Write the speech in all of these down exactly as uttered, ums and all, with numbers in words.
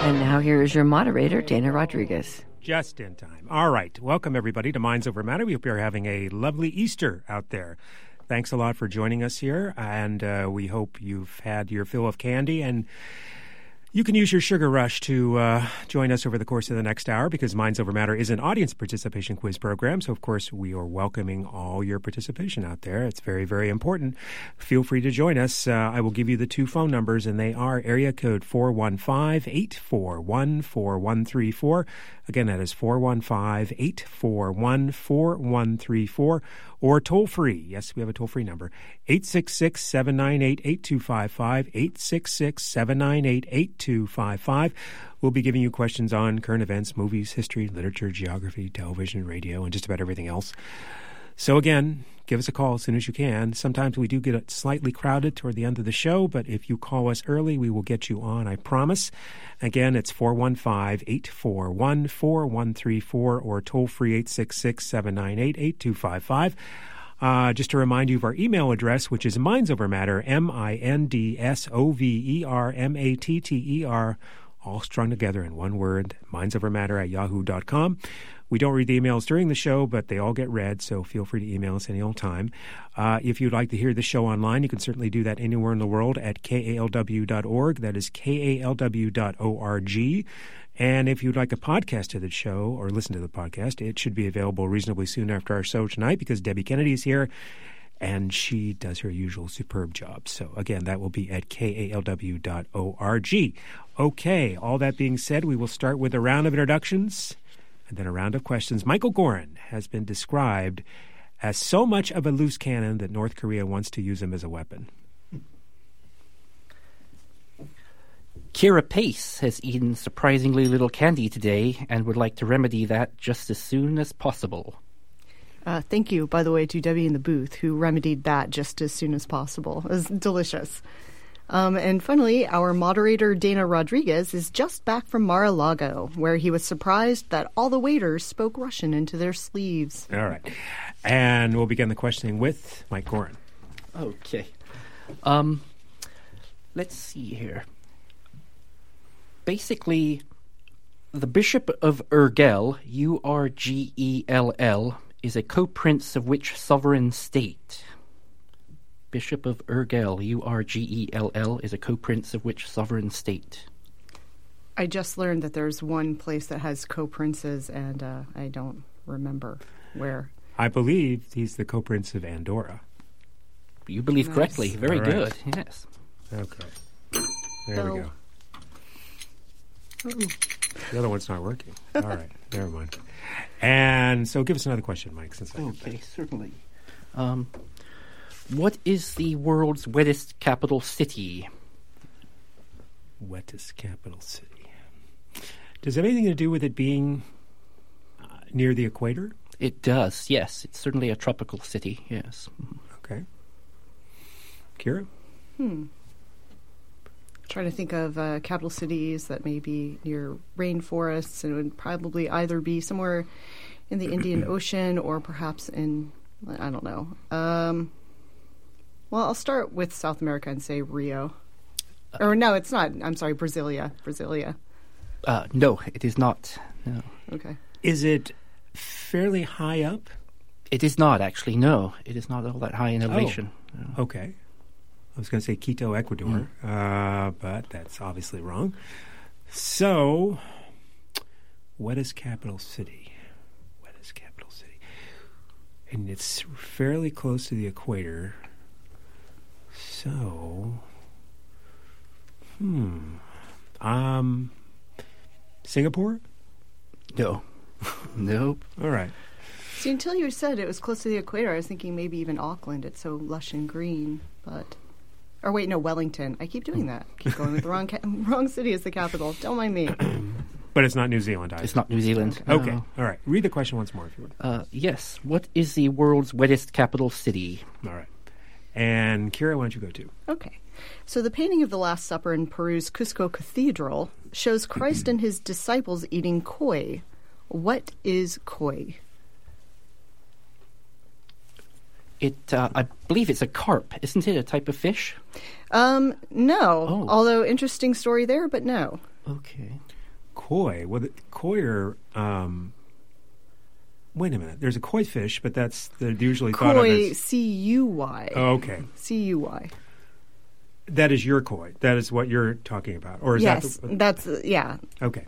And now here is your moderator, Dana Rodriguez. Just in time. All right. Welcome, everybody, to Minds Over Matter. We hope you're having a lovely Easter out there. Thanks a lot for joining us here, and uh, we hope you've had your fill of candy, and you can use your sugar rush to uh, join us over the course of the next hour, because Minds Over Matter is an audience participation quiz program. So, of course, we are welcoming all your participation out there. It's very, very important. Feel free to join us. Uh, I will give you the two phone numbers, and they are area code four one five, eight four one, four one three four. Again, that is four one five, eight four one, four one three four, or toll free. Yes, we have a toll free number, eight six six, seven nine eight, eight two five five, eight six six, seven nine eight, eight two five five. We'll be giving you questions on current events, movies, history, literature, geography, television, radio, and just about everything else. So again, give us a call as soon as you can. Sometimes we do get slightly crowded toward the end of the show, but if you call us early, we will get you on, I promise. Again, it's four one five, eight four one, four one three four or toll-free eight six six, seven nine eight, eight two five five. Uh, just to remind you of our email address, which is mindsovermatter, M I N D S O V E R M A T T E R, all strung together in one word, mindsovermatter at yahoo dot com. We don't read the emails during the show, but they all get read, so feel free to email us any old time. Uh, if you'd like to hear the show online, you can certainly do that anywhere in the world at K A L W dot org. That is K A L W dot org. And if you'd like a podcast of the show or listen to the podcast, it should be available reasonably soon after our show tonight, because Debbie Kennedy is here, and she does her usual superb job. So, again, that will be at K A L W dot org. Okay, all that being said, we will start with a round of introductions and then a round of questions. Michael Gorin has been described as so much of a loose cannon that North Korea wants to use him as a weapon. Kira Pace has eaten surprisingly little candy today and would like to remedy that just as soon as possible. Uh, thank you, by the way, to Debbie in the booth, who remedied that just as soon as possible. It was delicious. Um, and finally, our moderator, Dana Rodriguez, is just back from Mar-a-Lago, where he was surprised that all the waiters spoke Russian into their sleeves. All right. And we'll begin the questioning with Mike Gorin. Okay. Um, let's see here. Basically, the Bishop of Urgell, U R G E L L, is a co-prince of which sovereign state? Bishop of Urgell, U R G E L L, is a co-prince of which sovereign state? I just learned that there's one place that has co-princes, and uh, I don't remember where. I believe he's the co-prince of Andorra. You believe Nice. correctly. Very All right. good. Yes. Okay. There No. we go. The other one's not working. All right. Never mind. And so give us another question, Mike, since I did Okay, that. certainly. Um, what is the world's wettest capital city? Wettest capital city. Does it have anything to do with it being uh, near the equator? It does, yes. It's certainly a tropical city, yes. Okay. Kira? Hmm. Trying to think of uh, capital cities that may be near rainforests, and it would probably either be somewhere in the Indian Ocean or perhaps in, I don't know. Um, well, I'll start with South America and say Rio. Or no, it's not. I'm sorry, Brasilia. Brasilia. Uh, no, it is not. No. Okay. Is it fairly high up? It is not, actually, no. It is not all that high in elevation. No. Okay. I was going to say Quito, Ecuador, mm. uh, but that's obviously wrong. So, wettest capital city? Wettest capital city. And it's fairly close to the equator. So, hmm. Um, Singapore? No. Nope. All right. See, until you said it was close to the equator, I was thinking maybe even Auckland. It's so lush and green, but... Or wait, no, Wellington. I keep doing that. Keep going with the wrong ca- wrong city as the capital. Don't mind me. But it's not New Zealand either. It's not New Zealand. Okay. No. All right. Read the question once more if you would. Uh, yes. What is the world's wettest capital city? All right. And Kira, why don't you go too? Okay. So the painting of the Last Supper in Peru's Cusco Cathedral shows Christ and his disciples eating koi. What is koi? It, uh, I believe it's a carp. Isn't it a type of fish? Um, no. Oh. Although, interesting story there, but no. Okay. koi. Well, the, koi are. Um, wait a minute. There's a koi fish, but that's they're usually thought of Koi, as. C U Y. Oh, okay. C U Y. That is your koi. That is what you're talking about, or is Yes, that? The, that's, uh, yeah. Okay.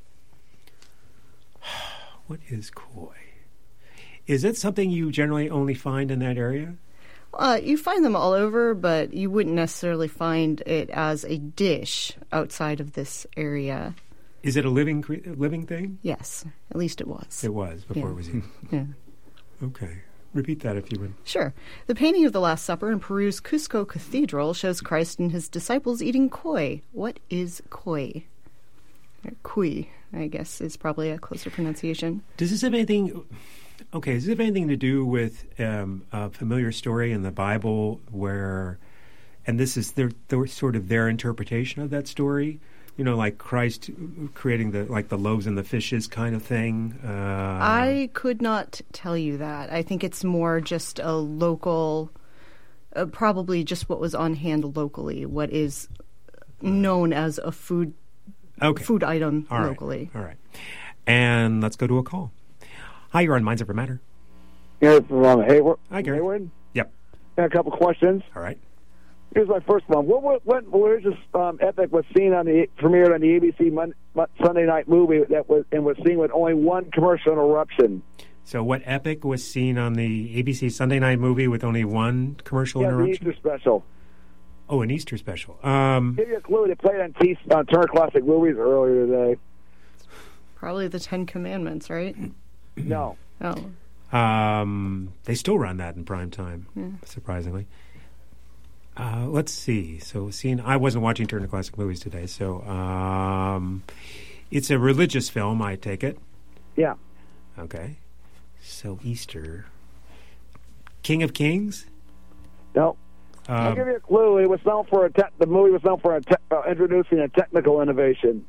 What is koi? Is it something you generally only find in that area? Uh, you find them all over, but you wouldn't necessarily find it as a dish outside of this area. Is it a living cre- living thing? Yes, at least it was. It was before Yeah. it was eaten. Yeah. Okay. Repeat that if you would. Sure. The painting of the Last Supper in Peru's Cusco Cathedral shows Christ and his disciples eating koi. What is koi? Or kui, I guess, is probably a closer pronunciation. Does this have anything? Okay, does this have anything to do with um, a familiar story in the Bible where, and this is their, their sort of their interpretation of that story? You know, like Christ creating the like the loaves and the fishes kind of thing. Uh, I could not tell you that. I think it's more just a local, uh, probably just what was on hand locally, what is known as a food okay. food item All right. locally. All right. And let's go to a call. Hi, you're on Minds Over Matter. Here's from Hayward. Hi, Gary. Hayward. Yep. Got a couple questions. All right. Here's my first one. What what, what religious um, epic was seen on the premiered on the A B C Mon- Mon- Sunday night movie that was and was seen with only one commercial interruption? So, what epic was seen on the A B C Sunday night movie with only one commercial Yeah, the interruption? Easter special. Oh, an Easter special. Um, Give you a clue. They played on T- on Turner Classic Movies earlier today. Probably the Ten Commandments, right? No. Oh. Um, they still run that in prime time, Yeah. surprisingly. Uh, let's see. So, seeing I wasn't watching Turner Classic Movies today, so um, it's a religious film. I take it. Yeah. Okay. So Easter, King of Kings. No. I'll Um, give you a clue. It was known for a te- the movie was known for a te- uh, introducing a technical innovation.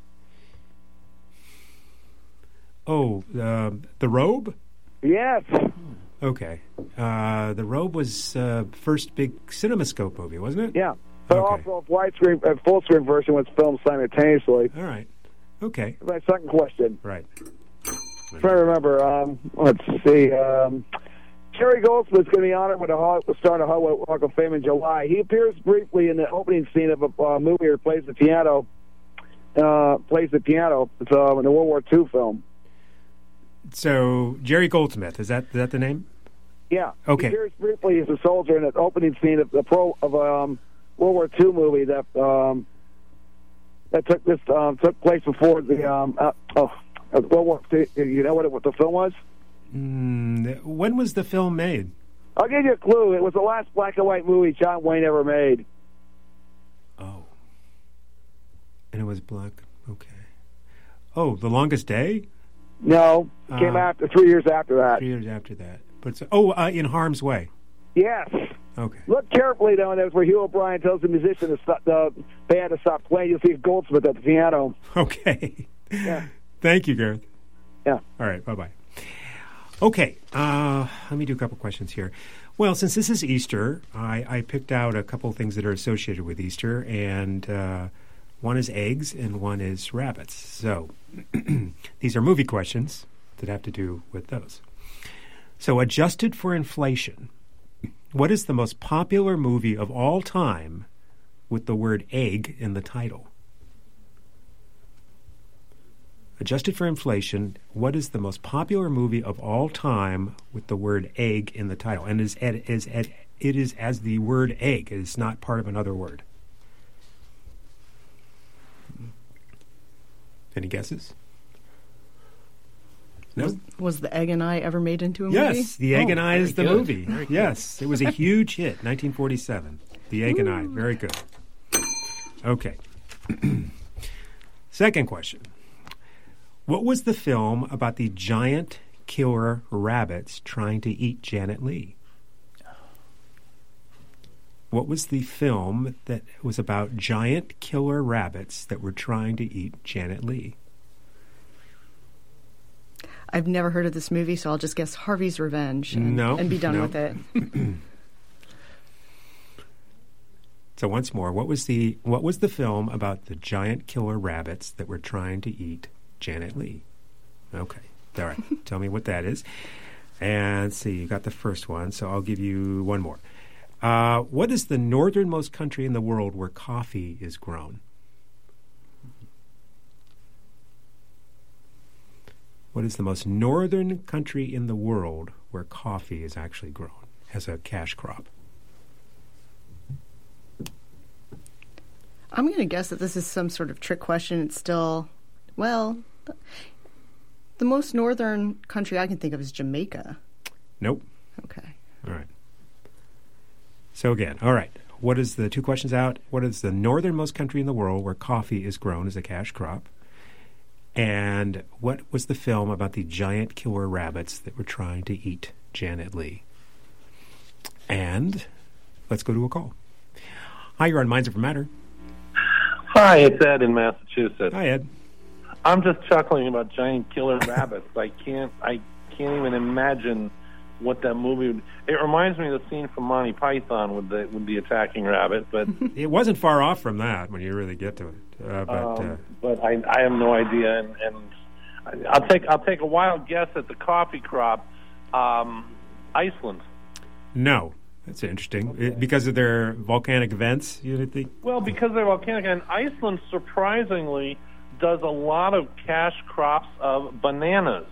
oh, uh, The Robe. Yes. Okay. Uh, The Robe was uh, first big CinemaScope movie, wasn't it? Yeah. But Okay. also a widescreen, a full screen version was filmed simultaneously. All right. Okay. My second question. Right. I'm trying to remember. Um, let's see. Um, Jerry Goldsmith's going to be honored with a Hol- starring a Hollywood Walk of Fame in July. He appears briefly in the opening scene of a uh, movie where he plays the piano. Uh, plays the piano. It's uh, in a World War Two film. So Jerry Goldsmith, is that is that the name? Yeah. Okay. He appears briefly as a soldier in the opening scene of the pro of um, World War Two movie that um, that took this um, took place before the um, uh, oh, uh, World War Two. You know what, it, what the film was? Mm, when was the film made? I'll give you a clue. It was the last black and white movie John Wayne ever made. Oh. And it was black. Okay. Oh, The Longest Day? No, it came Uh, after three years after that. Three years after that. But it's, oh, uh, In Harm's Way. Yes. Okay. Look carefully though, and that's where Hugh O'Brien tells the musician to stop, the band to stop playing. You'll see Goldsmith at the piano. Okay. Yeah. Thank you, Gareth. Yeah. All right. Bye-bye. Okay. Uh, let me do a couple questions here. Well, since this is Easter, I, I picked out a couple of things that are associated with Easter, and uh, one is eggs and one is rabbits. So these are movie questions that have to do with those. So adjusted for inflation, what is the most popular movie of all time with the word egg in the title? Adjusted for inflation, what is the most popular movie of all time with the word egg in the title? And is, is, is it is as the word egg. It is not part of another word. Any guesses? No? Was, was The Egg and I ever made into a movie? Yes, The Egg Oh, and I is the very good. movie. Very good. Yes, it was a huge hit, nineteen forty-seven. The Egg and I, very good. Okay. Second question. What was the film about the giant killer rabbits trying to eat Janet Leigh? What was the film that was about giant killer rabbits that were trying to eat Janet Leigh? I've never heard of this movie, so I'll just guess Harvey's Revenge and, No, and be done no. with it. So once more, what was the what was the film about the giant killer rabbits that were trying to eat Janet Leigh. Okay. All right. Tell me what that is. And let's see, you got the first one, so I'll give you one more. Uh, what is the northernmost country in the world where coffee is grown? What is the most northern country in the world where coffee is actually grown as a cash crop? I'm going to guess that this is some sort of trick question. It's still, well, the most northern country I can think of is Jamaica. Nope. Okay. All right. So again, all right. What is the two questions out? What is the northernmost country in the world where coffee is grown as a cash crop? And what was the film about the giant killer rabbits that were trying to eat Janet Leigh? And let's go to a call. Hi, you're on Minds Over Matter. Hi, it's Ed in Massachusetts. Hi, Ed. I'm just chuckling about giant killer rabbits. I can't, I can't even imagine what that movie would. It reminds me of the scene from Monty Python with the with the attacking rabbit, but it wasn't far off from that when you really get to it. Uh, but um, uh, but I, I have no idea, and, and I'll take I'll take a wild guess at the coffee crop. Um, Iceland. No. That's interesting. Okay. It, because of their volcanic vents, you think? Well, because they're volcanic, and Iceland surprisingly does a lot of cash crops of bananas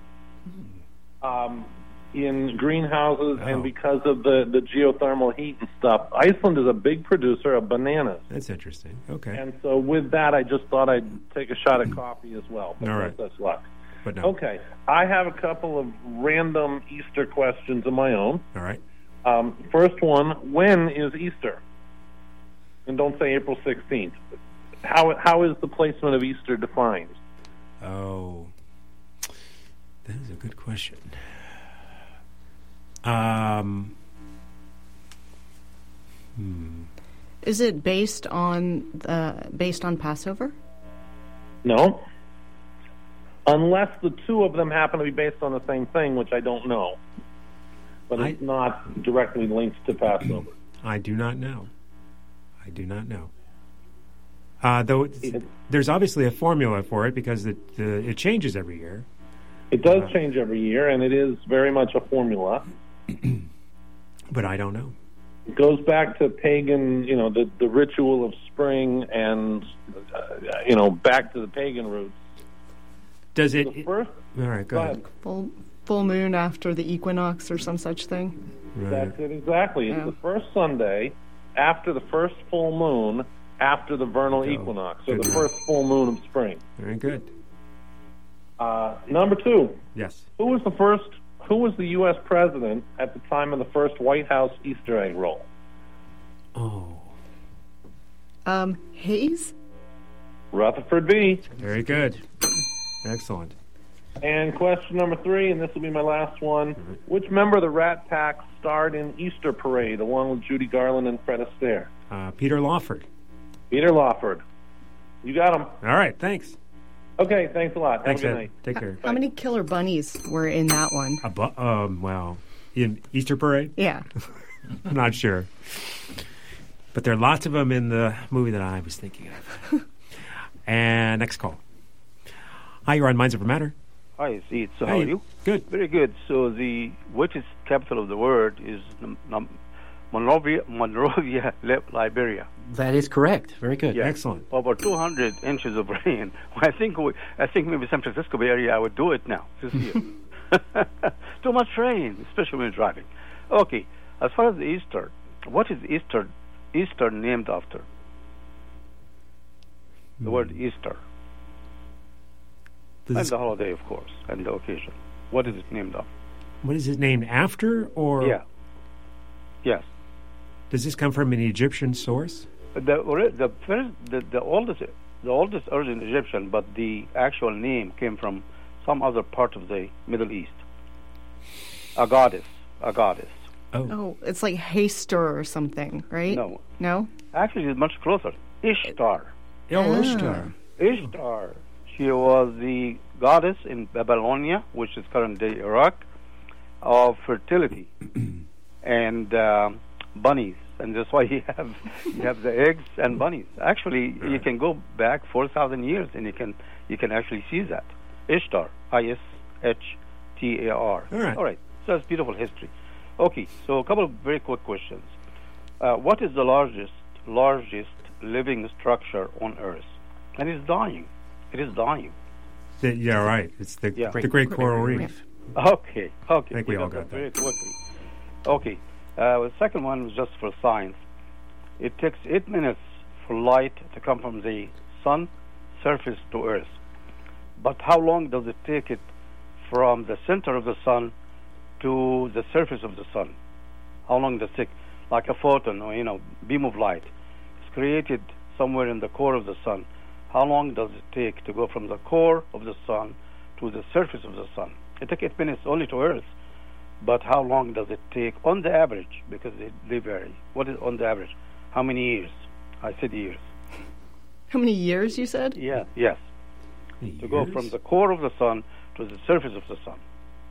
um, in greenhouses, oh. and because of the, the geothermal heat and stuff. Iceland is a big producer of bananas. That's interesting. Okay. And so with that, I just thought I'd take a shot at coffee as well. But all right. That's luck. But no. Okay. I have a couple of random Easter questions of my own. All right. Um, first one, when is Easter? And don't say April sixteenth. How how is the placement of Easter defined? Oh, that is a good question. Um, hmm. Is it based on uh, based on Passover? No. Unless the two of them happen to be based on the same thing, which I don't know. But it's I, not directly linked to Passover. I do not know. I do not know. Uh, though it, there's obviously a formula for it because it uh, it changes every year. It does uh, change every year, and it is very much a formula. But I don't know. It goes back to pagan, you know, the, the ritual of spring and, uh, you know, back to the pagan roots. Does it... The first, it all right, go, go ahead. ahead. Full, full moon after the equinox or some such thing? Right. That's it, exactly. It's yeah. the first Sunday after the first full moon after the vernal oh, equinox, so good the enough. first full moon of spring. Very good. Uh, number two. Yes. Who was the first... Who was the U S president at the time of the first White House Easter egg roll? Oh. Um, Hayes? Rutherford B. Very good. Excellent. And question number three, and this will be my last one. Mm-hmm. Which member of the Rat Pack starred in Easter Parade along with Judy Garland and Fred Astaire? Uh, Peter Lawford. Peter Lawford. You got him. All right, thanks. Okay, thanks a lot. Thanks, Have a good Ed. night. Take care. How, how many killer bunnies were in that one? A bu- um, well, in Easter Parade? Yeah. I'm not sure. But there are lots of them in the movie that I was thinking of. And next call. Hi, you're on Minds Over Matter. Hi, it's Ed. So Hi, how are you? Good. Very good. So the which is capital of the word is um, Monrovia, Monrovia, Liberia. That is correct. Very good. Yeah. Excellent. Over two hundred inches of rain. I think we, I think maybe San Francisco Bay Area, I would do it now this year. Too much rain, especially when you're driving. Okay. As far as the Easter, what is Easter? Easter named after? The mm. word Easter. Does and the holiday, of course, and the occasion. What is it named after? What is it named after, or yeah, yes? Does this come from an Egyptian source? The the first, the, the oldest the oldest origin Egyptian, but the actual name came from some other part of the Middle East. A goddess, a goddess. Oh, oh, it's like Haster or something, right? No, no. Actually, it's much closer. Ishtar. Oh, ah. Ishtar. Ishtar. She was the goddess in Babylonia, which is current-day Iraq, of fertility and uh, bunnies and that's why you have you have the eggs and bunnies. Actually, right. You can go back four thousand years, and you can you can actually see that. Ishtar, I S H T A R. All right. All right. So that's beautiful history. Okay. So a couple of very quick questions. Uh, what is the largest largest living structure on Earth? And it's dying. It is dying. The, yeah, right. It's the yeah. the Great Coral Reef. Okay. Okay. I think we, we all got that. Very quickly. Okay. Uh, the second one was just for science. It takes eight minutes for light to come from the sun surface to Earth. But how long does it take it from the center of the sun to the surface of the sun? How long does it take? Like a photon or, you know, beam of light. It's created somewhere in the core of the sun. How long does it take to go from the core of the sun to the surface of the sun? It takes eight minutes only to Earth. But how long does it take on the average? Because they, they vary. What is on the average? How many years? I said years. How many years, you said? Yeah, yes. Years? To go from the core of the sun to the surface of the sun.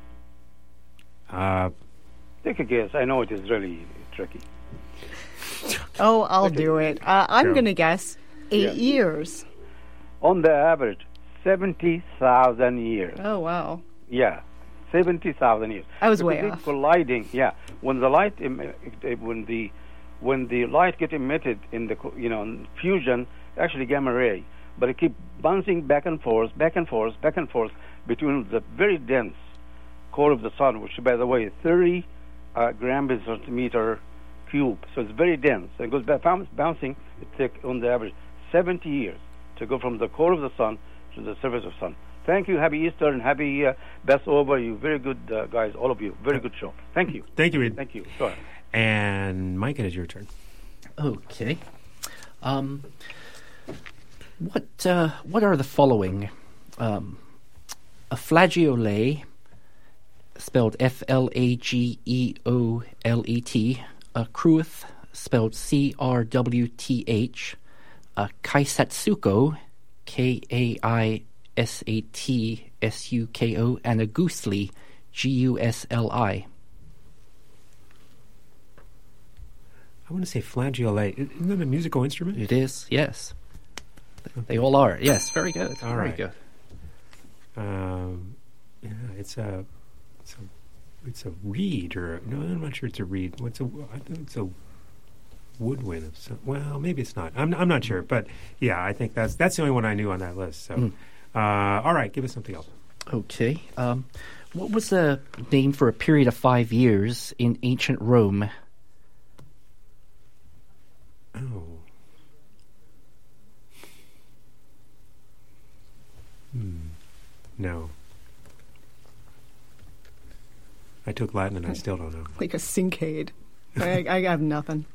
Uh, Take a guess. I know it is really tricky. Oh, I'll do it. Uh, I'm Go. going to guess eight Yeah. years. On the average, seventy thousand years. Oh, wow. Yeah, seventy thousand years. I was Because way it's off. Colliding, yeah. When the light, em- uh, when the when the light get emitted in the co- you know in fusion, actually gamma ray, but it keep bouncing back and forth, back and forth, back and forth between the very dense core of the sun, which by the way is thirty uh, gram per centimeter cube. So it's very dense. It goes back bounce, bouncing. It takes on the average seventy years to go from the core of the sun to the surface of the sun. Thank you. Happy Easter and happy uh, Passover. You very good uh, guys, all of you. Very good show. Thank you. Thank you, Ed. Thank you. Sure. And Mike, it is your turn. Okay. Um, what uh, what are the following? Um, a flageolet, spelled F L A G E O L E T. A crueth, spelled C R W T H. A kaisatsuko, K A I S A T S U K O, and a goosli, G U S L I. I want to say flageolet. Isn't that a musical instrument? It is, yes. They all are. Yes, very good. All very right. good. Um, yeah, it's a, it's a, it's a reed or no, I'm not sure it's a reed. What's a? I think it's a woodwind of some. Well, maybe it's not. I'm I'm not sure, but yeah, I think that's that's the only one I knew on that list. So, Mm. uh, all right, give us something else. Okay. Um, what was the name for a period of five years in ancient Rome? Oh. Hmm. No. I took Latin and I still don't know. Like a syncade. I, I have nothing.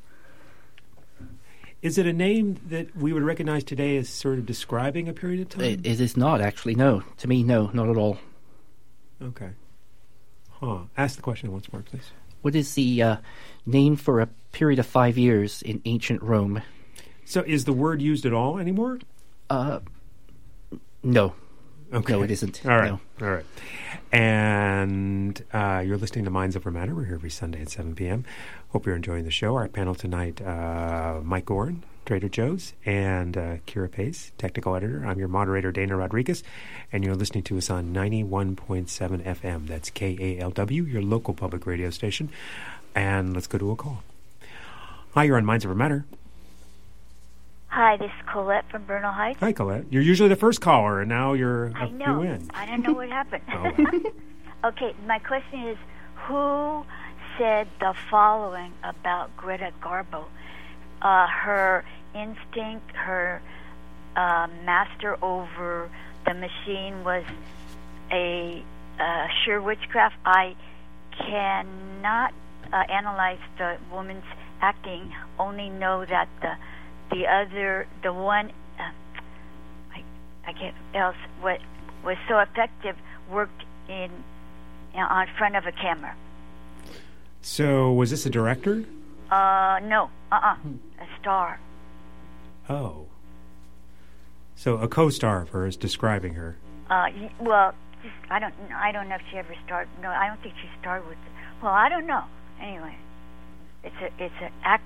Is it a name that we would recognize today as sort of describing a period of time? It, it is not, actually. No. To me, no, not at all. Okay. Huh. Ask the question once more, please. What is the uh, name for a period of five years in ancient Rome? So is the word used at all anymore? Uh, no. Okay. No, it isn't. All right. No. All right. And uh, you're listening to Minds Over Matter. We're here every Sunday at seven p.m. Hope you're enjoying the show. Our panel tonight, uh, Mike Gorin, Trader Joe's, and uh, Kira Pace, technical editor. I'm your moderator, Dana Rodriguez, and you're listening to us on ninety-one point seven F M. That's K A L W, your local public radio station. And let's go to a call. Hi, you're on Minds Over Matter. Hi, this is Colette from Bernal Heights. Hi, Colette. You're usually the first caller, and now you're a I few know. in. I don't know what happened. Oh. Okay, my question is, who said the following about Greta Garbo? Uh, her instinct, her uh, master over the machine was a uh, sure witchcraft. I cannot uh, analyze the woman's acting, only know that the the other, the one, uh, I, I can't else, what was so effective worked in, you know, on front of a camera. So was this a director? Uh, no, uh-uh, a star. Oh. So a co-star of hers describing her. Uh, y- well, just, I don't, I don't know if she ever starred. No, I don't think she starred with. Well, I don't know. Anyway, it's a, it's an act.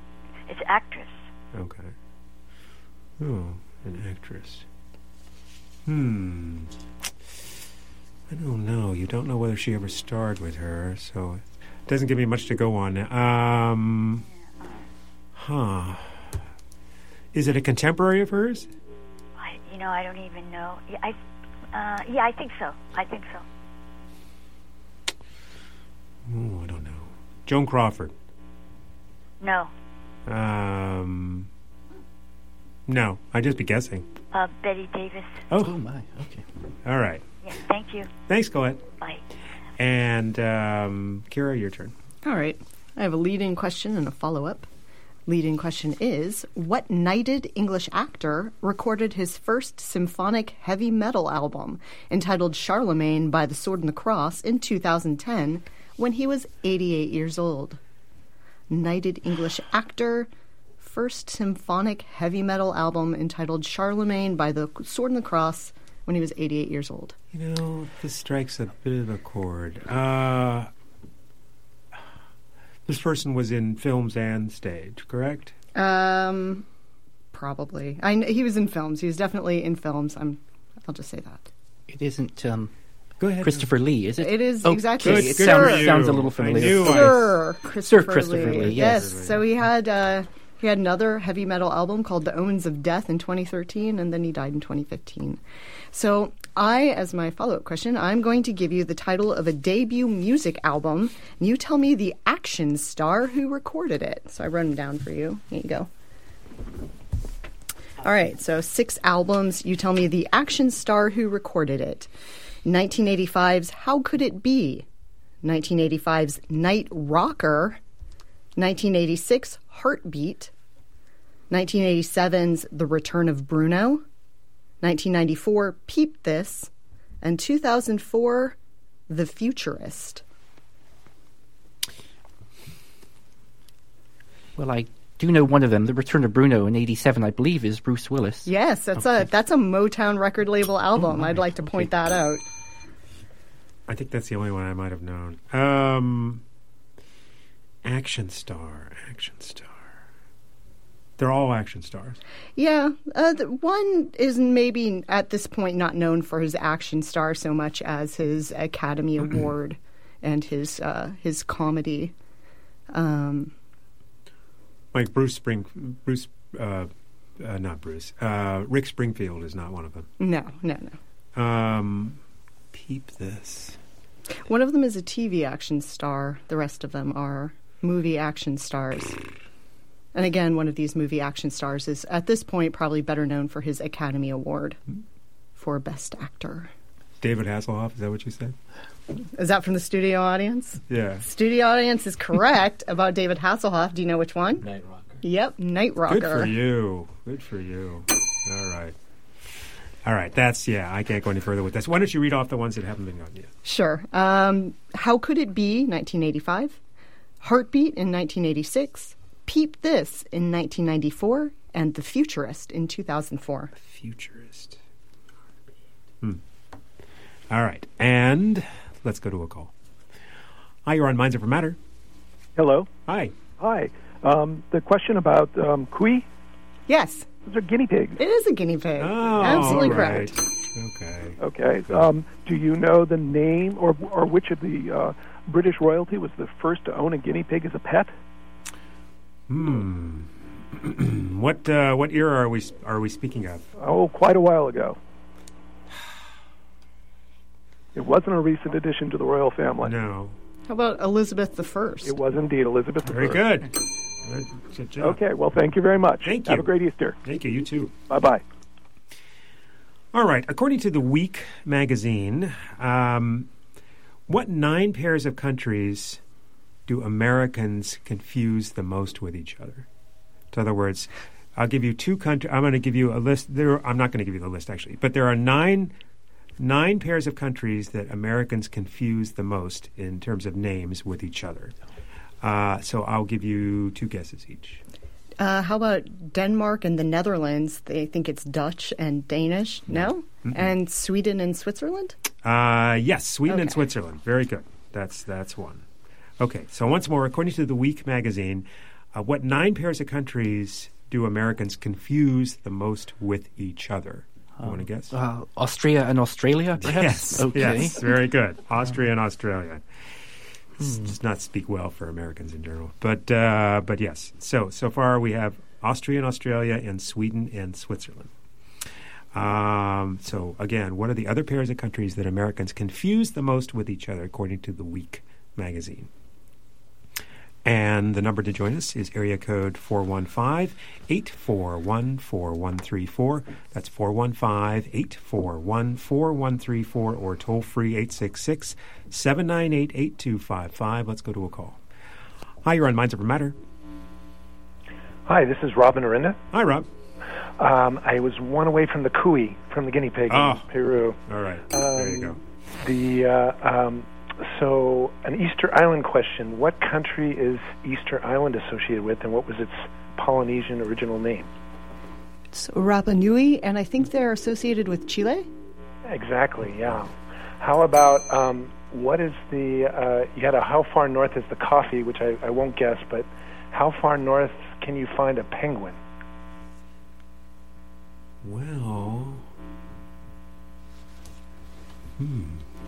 It's actress. Okay. Oh, an actress. Hmm. I don't know. You don't know whether she ever starred with her, so it doesn't give me much to go on. Um, huh. Is it a contemporary of hers? I, you know, I don't even know. Yeah, I, uh, yeah, I think so. I think so. Oh, I don't know. Joan Crawford. No. Um. No, I'd just be guessing. Uh, Betty Davis. Oh. Oh, my. Okay. All right. Yeah, thank you. Thanks, Colette. Bye. And um, Kira, your turn. All right. I have a lead-in question and a follow-up. Lead-in question is, what knighted English actor recorded his first symphonic heavy metal album entitled Charlemagne by the Sword and the Cross in two thousand ten when he was eighty-eight years old? Knighted English actor, first symphonic heavy metal album entitled Charlemagne by the Sword and the Cross when he was eighty-eight years old. You know, this strikes a bit of a chord. Uh, this person was in films and stage, correct? Um, probably. I kn- he was in films. He was definitely in films. I'm. I'll just say that. It isn't um, Go ahead. Christopher Lee, is it? It is Okay. exactly. Good, It good sounds, for you. sounds a little I familiar. knew I- Sir Christopher, Sir Christopher Lee, yes. yes. So he had uh, he had another heavy metal album called The Omens of Death in twenty thirteen, and then he died in twenty fifteen. So I, as my follow-up question, I'm going to give you the title of a debut music album, and you tell me the action star who recorded it. So I wrote them down for you. Here you go. All right, so six albums. You tell me the action star who recorded it. nineteen eighty-five's How Could It Be? nineteen eighty-five's Night Rocker. nineteen eighty-six Heartbeat. nineteen eighty-seven's The Return of Bruno. nineteen ninety-four Peep This. And two thousand four The Futurist. Well, I do know one of them. The Return of Bruno in eighty-seven, I believe, is Bruce Willis. Yes, that's Okay. a that's a Motown record label album. I'd like to point that out. I think that's the only one I might have known. Um, action star, action star. They're all action stars. Yeah, uh, the one is maybe at this point not known for his action star so much as his Academy Award and his uh, his comedy. Um, Like Bruce Spring, Bruce, uh, uh, not Bruce. Uh, Rick Springfield is not one of them. no, no, no. Um, peep this. One of them is a T V action star. The rest of them are movie action stars. And again, one of these movie action stars is, at this point, probably better known for his Academy Award for Best Actor. David Hasselhoff, is that what you said? Is that from the studio audience? Yeah. Studio audience is correct about David Hasselhoff. Do you know which one? Night Rocker. Yep, Night Rocker. Good for you. Good for you. All right. All right. That's, yeah, I can't go any further with this. Why don't you read off the ones that haven't been on yet? Sure. Um, How Could It Be, nineteen eighty-five. Heartbeat in nineteen eighty-six. Peep This in nineteen ninety-four. And The Futurist in two thousand four. Futurist. Hmm. All right. And let's go to a call. Hi, you're on Minds Over Matter. Hello. Hi. Hi. Um, the question about um, Kui, Yes, those are guinea pigs. it is a guinea pig. Oh, Absolutely all right. correct. Okay. Okay. Um, do you know the name or or which of the uh, British royalty was the first to own a guinea pig as a pet? Hmm. what uh, what era are we are we speaking of? Oh, quite a while ago. It wasn't a recent addition to the royal family. No. How about Elizabeth the First? It was indeed Elizabeth Very the good. Good, good job. Okay. Well, thank you very much. Thank Have you. a great Easter. Thank you. You too. Bye bye. All right. According to the Week magazine, um, what nine pairs of countries do Americans confuse the most with each other? In other words, I'll give you two countries. I'm going to give you a list. There, I'm not going to give you the list actually, but there are nine nine pairs of countries that Americans confuse the most in terms of names with each other. Uh, so I'll give you two guesses each. Uh, how about Denmark and the Netherlands? They think it's Dutch and Danish. No? Mm-mm. And Sweden and Switzerland? Uh, yes, Sweden and Okay. Switzerland. Very good. That's that's one. Okay, so once more, according to the Week magazine, Uh, what nine pairs of countries do Americans confuse the most with each other? You want to guess? Uh, Austria and Australia, perhaps? Yes. Okay. Yes, very good. Austria and Australia. This does not speak well for Americans in general. But uh, but yes. So, so far we have Austria and Australia and Sweden and Switzerland. Um, so, again, what are the other pairs of countries that Americans confuse the most with each other, according to The Week magazine? And the number to join us is area code four one five, eight four one, four one three four. That's four one five, eight four one, four one three four, or toll free eight six six, seven nine eight, eight two five five. Let's go to a call. Hi, you're on Minds Over Matter. Hi, this is Robin Arinda. Hi, Rob. Um, I was one away from the cuy, from the guinea pig Oh. in Peru. All right. Um, there you go. The uh, um, so an Easter Island question: what country is Easter Island associated with, and what was its Polynesian original name? So Rapa Nui, and I think they're associated with Chile. Exactly. Yeah. How about um, what is the? Uh, you had a how far north is the coffee, which I, I won't guess, but how far north can you find a penguin? Well, hmm.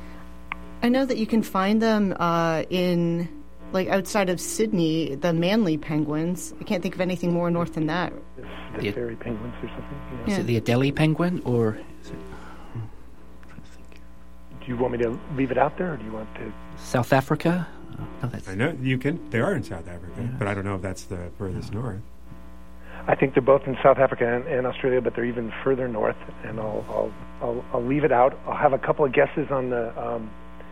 I know that you can find them uh, in, like, outside of Sydney, the Manly penguins. I can't think of anything more north than that. The Yeah. fairy penguins or something? You know? Is Yeah. it the Adelie penguin, or is it... I'm trying to think. Do you want me to leave it out there, or do you want to? South Africa? Oh, no, that's... I know you can. They are in South Africa, but I don't know if that's the furthest north. I think they're both in South Africa and, and Australia, but they're even further north. And I'll, I'll I'll I'll leave it out. I'll have a couple of guesses on the. Um,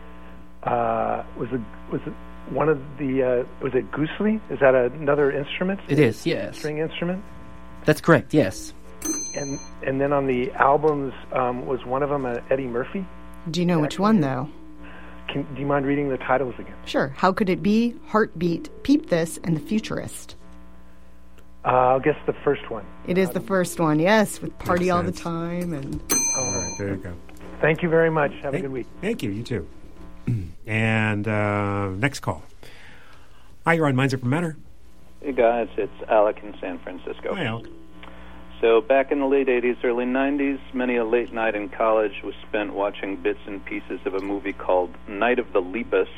uh, was it was it one of the? Uh, was it Goosley? Is that another instrument? It is, yes. String instrument. That's correct, yes. And and then on the albums, um, was one of them uh, Eddie Murphy? Do you know which one, though? Can, do you mind reading the titles again? Sure. How Could It Be, Heartbeat, Peep This, and The Futurist. Uh, I'll guess the first one. It is the first one, yes, with Party Makes All the sense. Time. and. All right, there you go. Thank you very much. Have Thank, a good week. Thank you. You too. And uh, next call. Hi, you're on Minds Over Matter. Hey guys, it's Alec in San Francisco. Hi, Alec. So back in the late eighties, early nineties, many a late night in college was spent watching bits and pieces of a movie called Night of the Lepus,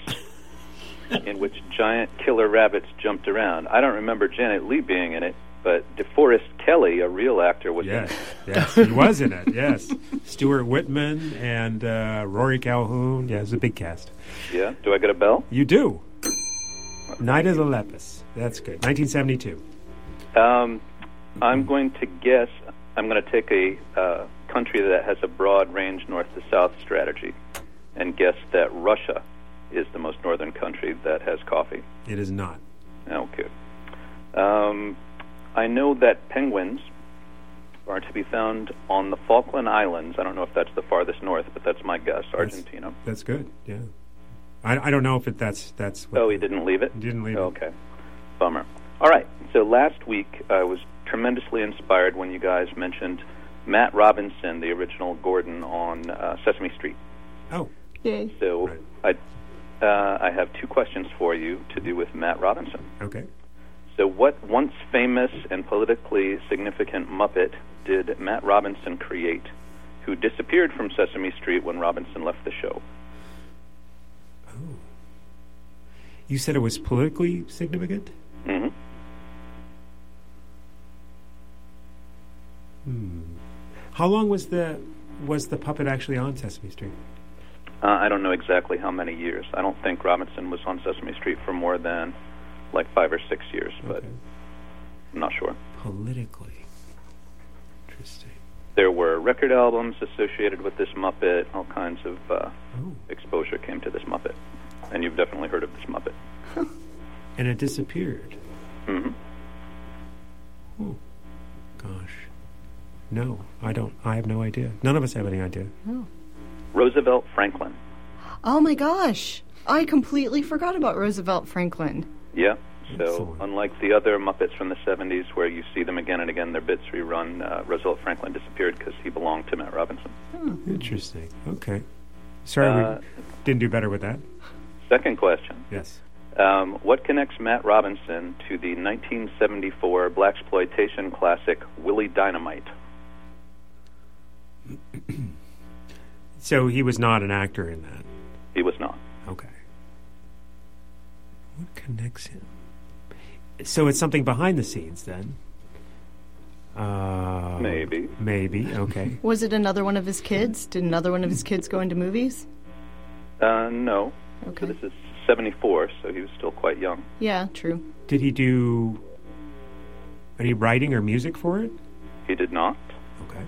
in which giant killer rabbits jumped around. I don't remember Janet Leigh being in it, but DeForest Kelley, a real actor, was Yes, in it. yes, he was in it, yes. Stuart Whitman and uh, Rory Calhoun. Yeah, it was a big cast. Yeah? Do I get a bell? You do. Night of the Lepus. That's good. nineteen seventy-two. Um, I'm going to guess, I'm going to take a uh, country that has a broad range north-to-south strategy and guess that Russia is the most northern country that has coffee. It is not. Okay. Um, I know that penguins are to be found on the Falkland Islands. I don't know if that's the farthest north, but that's my guess, Argentina. That's, that's good, yeah. I, I don't know if it, that's... that's what Oh, he didn't leave it? He didn't leave okay. it. Okay. Bummer. All right. So last week I was tremendously inspired when you guys mentioned Matt Robinson, the original Gordon, on uh, Sesame Street. Oh. Yay. So right. I, uh, I have two questions for you to do with Matt Robinson. Okay. So what once famous and politically significant Muppet did Matt Robinson create, who disappeared from Sesame Street when Robinson left the show? Oh. You said it was politically significant? Mm-hmm. Hmm. How long was the was the puppet actually on Sesame Street? Uh, I don't know exactly how many years. I don't think Robinson was on Sesame Street for more than like five or six years, but Okay. I'm not sure. Politically. Interesting. There were record albums associated with this Muppet. All kinds of uh, Oh. exposure came to this Muppet. And you've definitely heard of this Muppet. And it disappeared. Mm-hmm. Oh. Gosh. No, I don't. I have no idea. None of us have any idea. Roosevelt Franklin. Oh my gosh. I completely forgot about Roosevelt Franklin. Yeah. So, Excellent. unlike the other Muppets from the seventies where you see them again and again, their bits rerun, uh, Roosevelt Franklin disappeared because he belonged to Matt Robinson. Interesting. Okay. Sorry Uh, we didn't do better with that. Second question. Yes. Um, what connects Matt Robinson to the nineteen seventy-four blaxploitation classic Willie Dynamite? So he was not an actor in that? He was not. Okay. What connects him? So it's something behind the scenes, then? Uh, maybe. Maybe, okay. Was it another one of his kids? Did another one of his kids go into movies? Uh, no. Okay. So this is seventy-four, so he was still quite young. Yeah, true. Did he do any writing or music for it? He did not. Okay.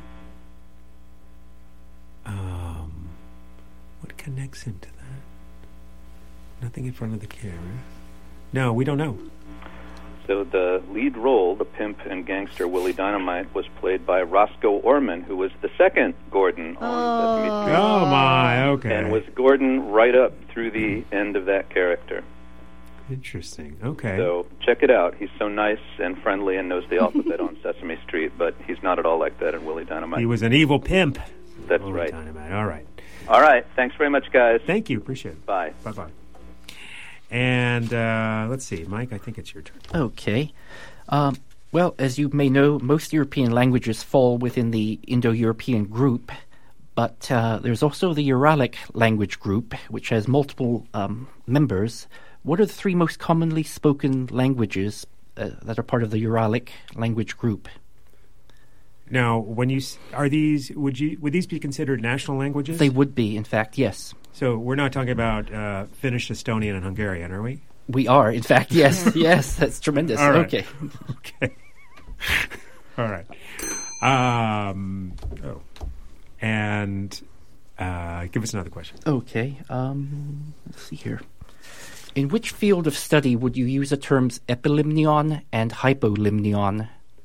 Um, what connects him to that? Nothing in front of the camera. No, we don't know. So the lead role, the pimp and gangster Willie Dynamite, was played by Roscoe Orman, who was the second Gordon on oh. Sesame Street. Oh, my, okay. And was Gordon right up through the end of that character. Interesting, okay. So check it out. He's so nice and friendly and knows the alphabet on Sesame Street, but he's not at all like that in Willie Dynamite. He was an evil pimp. That's Willie right. Dynamite. All right. All right. Thanks very much, guys. Thank you. Appreciate it. Bye. Bye-bye. And uh, let's see, Mike, I think it's your turn. Okay. Um, well, as you may know, most European languages fall within the Indo-European group, but uh, there's also the Uralic language group, which has multiple um, members. What are the three most commonly spoken languages uh, that are part of the Uralic language group? Now, when you are these, would you would these be considered national languages? They would be, in fact, yes. So we're not talking about uh, Finnish, Estonian, and Hungarian, are we? We are, in fact, yes, yes. That's tremendous. All right. Okay, okay. All right. Um, oh, and uh, give us another question. Okay. Um, let's see here. In which field of study would you use the terms epilimnion and hypolimnion?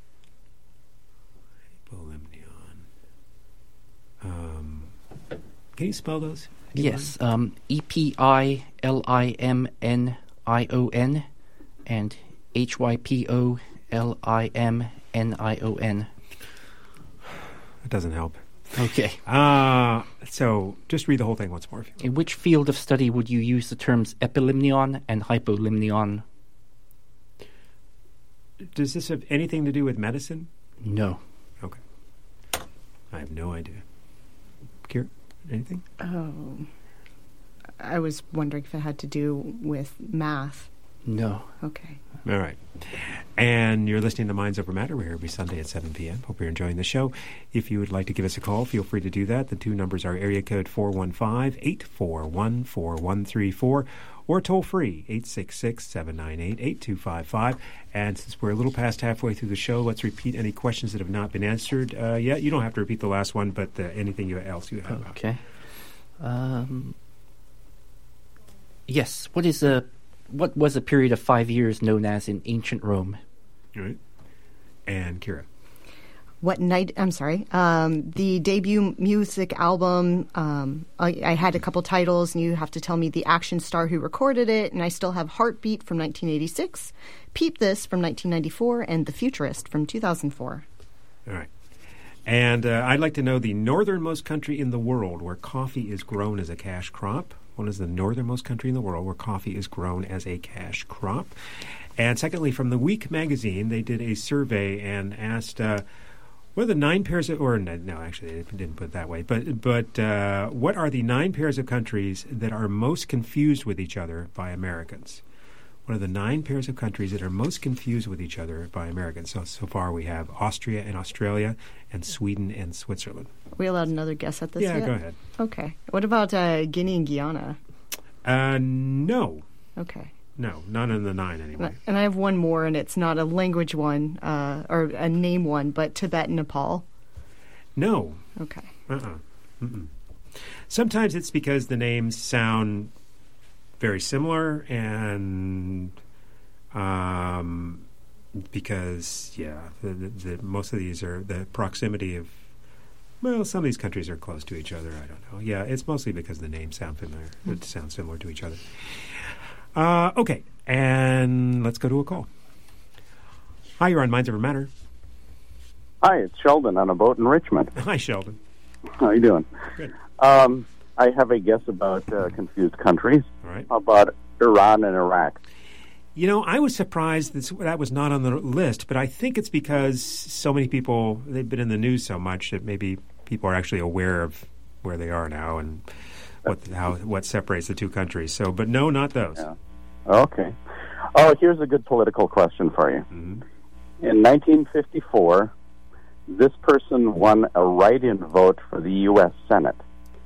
Um, can you spell those? Yes, um, E P I L I M N I O N and H Y P O L I M N I O N. That doesn't help. Okay. Uh, so just read the whole thing once more. If you In which field of study would you use the terms epilimnion and hypolimnion? Does this have anything to do with medicine? No. Okay. I have no idea. Kira, anything? Oh, I was wondering if it had to do with math. No. Okay. All right. And you're listening to Minds Over Matter. We're here every Sunday at seven p.m. Hope you're enjoying the show. If you would like to give us a call, feel free to do that. The two numbers are area code four one five, eight four one, four one three four or toll free, eight six six, seven nine eight, eight two five five. And since we're a little past halfway through the show, let's repeat any questions that have not been answered uh, yet. You don't have to repeat the last one, but uh, anything you, else you have. Okay. Um, yes. What is a what was a period of five years known as in ancient Rome? All right. And Kira. What night? I'm sorry. Um, the debut music album. Um, I, I had a couple titles, and you have to tell me the action star who recorded it. And I still have "Heartbeat" from nineteen eighty-six, "Peep This" from nineteen ninety-four, and "The Futurist" from two thousand four. All right. And uh, I'd like to know the northernmost country in the world where coffee is grown as a cash crop. What is the northernmost country in the world where coffee is grown as a cash crop? And secondly, from the Week magazine, they did a survey and asked, uh, what are the nine pairs of, or no, no, actually, they didn't put it that way, but, but uh, what are the nine pairs of countries that are most confused with each other by Americans? What are the nine pairs of countries that are most confused with each other by Americans? So, so far we have Austria and Australia and Sweden and Switzerland. Are we allowed another guess at this Yeah, yet? go ahead. Okay. What about uh, Guinea and Guyana? Uh, no. Okay. No, none in the nine anyway. And I have one more, and it's not a language one, uh, or a name one, but Tibet and Nepal. No. Okay. Uh-uh. Mm-mm. Sometimes it's because the names sound very similar, and um, because, yeah, the, the, the, most of these are the proximity of, well, some of these countries are close to each other. I don't know. Yeah, it's mostly because the names sound familiar. Mm-hmm. It sounds similar to each other. Uh, okay, and let's go to a call. Hi, you're on Minds Over Matter. Hi, it's Sheldon on a boat in Richmond. Hi, Sheldon. How are you doing? Good. Um, I have a guess about uh, confused countries. All right. How about Iran and Iraq. You know, I was surprised that that was not on the list, but I think it's because so many people, they've been in the news so much that maybe people are actually aware of where they are now and what how what separates the two countries. So, but no, not those. Yeah. Okay. Oh, here's a good political question for you. Mm-hmm. In nineteen fifty-four, this person won a write-in vote for the U S Senate.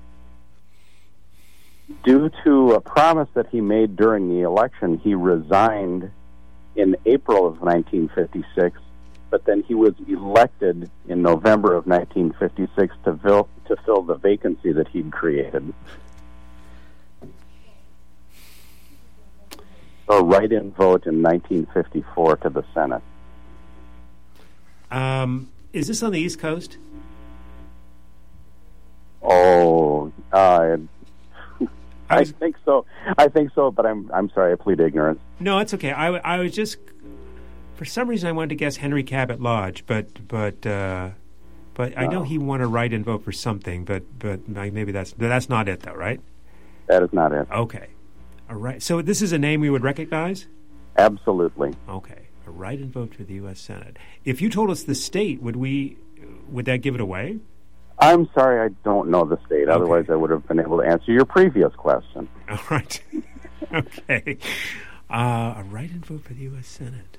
Due to a promise that he made during the election, he resigned in April of nineteen fifty-six, but then he was elected in November of nineteen fifty-six to fill, to fill the vacancy that he'd created. A write-in vote in nineteen fifty-four to the Senate. Um, is this on the East Coast? Oh, uh, I think so. I think so, but I'm I'm sorry. I plead ignorance. No, it's okay. I, I was just, for some reason, I wanted to guess Henry Cabot Lodge, but but uh, but I know No. he won a write-in vote for something, but but maybe that's that's not it, though, right? That is not it. Okay, all right. So this is a name we would recognize. Absolutely. Okay, a write-in vote for the U S Senate. If you told us the state, would we would that give it away? I'm sorry, I don't know the state. Okay. Otherwise, I would have been able to answer your previous question. All right. Okay. Uh, a write-in vote for the U S Senate.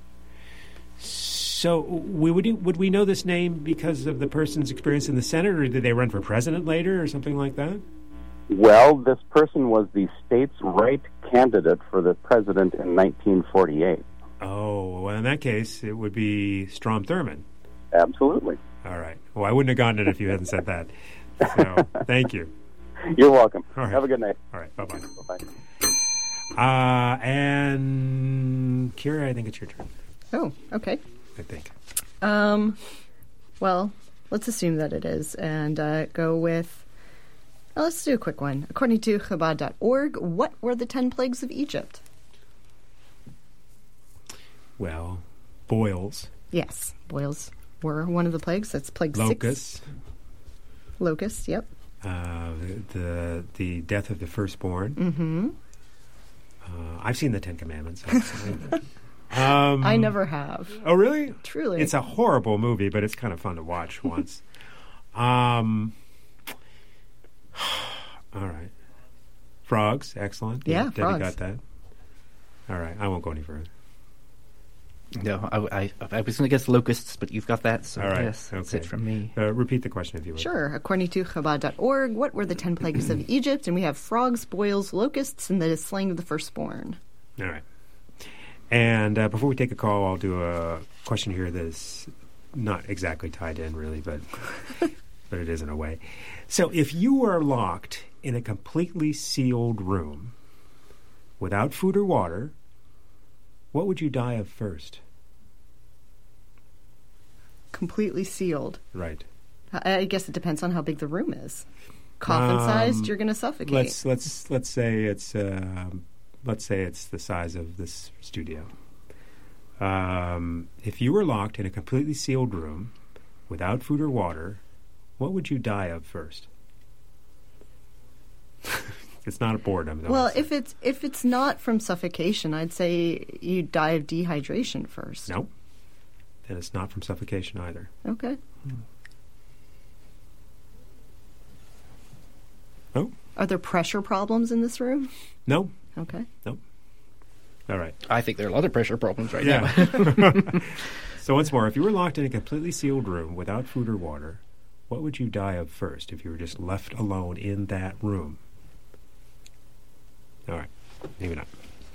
So we would would we know this name because of the person's experience in the Senate, or did they run for president later, or something like that? Well, this person was the state's right candidate for the president in nineteen forty-eight. Oh, well, in that case, it would be Strom Thurmond. Absolutely. All right. Well, I wouldn't have gotten it if you hadn't said that. So, thank you. You're welcome. All right. Have a good night. All right. Bye-bye. Bye-bye. Uh, and Kira, I think it's your turn. Oh, okay. I think. Um, well, let's assume that it is and uh, go with, well, let's do a quick one. According to Chabad dot org, what were the ten plagues of Egypt? Well, boils. Yes, boils were one of the plagues. That's plague Locusts. six. Locusts, yep. Uh, the the death of the firstborn. Mm-hmm. Uh, I've seen the Ten Commandments. um, I never have. Oh, really? Truly. It's a horrible movie, but it's kind of fun to watch once. Um, all right. Frogs, excellent. Yeah, Debbie frogs. got that. All right, I won't go any further. No, I, I, I was going to guess locusts, but you've got that, so All right, yes, that's okay. it from me. Uh, repeat the question if you would. Sure. According to Chabad dot org, what were the ten plagues of Egypt? And we have frogs, boils, locusts, and the slaying of the firstborn. All right. And uh, before we take a call, I'll do a question here that is not exactly tied in, really, but but it is in a way. So if you were locked in a completely sealed room without food or water, what would you die of first? Completely sealed. Right. I I guess it depends on how big the room is. Coffin-sized, Um, you're going to suffocate. Let's let's let's say it's um, let's say it's the size of this studio. Um, if you were locked in a completely sealed room without food or water, what would you die of first? It's not a boredom, though. Well, if it's if it's not from suffocation, I'd say you die of dehydration first. Nope. Then it's not from suffocation either. Okay. Oh. Are there pressure problems in this room? No. Okay. Nope. All right. I think there are a lot of pressure problems right Yeah. now. So once more, if you were locked in a completely sealed room without food or water, what would you die of first if you were just left alone in that room? All right. Maybe not.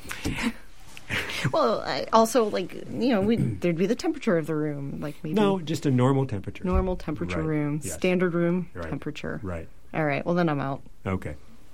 Well, I also, like, you know, we, there'd be the temperature of the room, like maybe No, just a normal temperature. normal temperature Right. room, Yes. standard room Right. temperature. Right. All right. Well, then I'm out. Okay.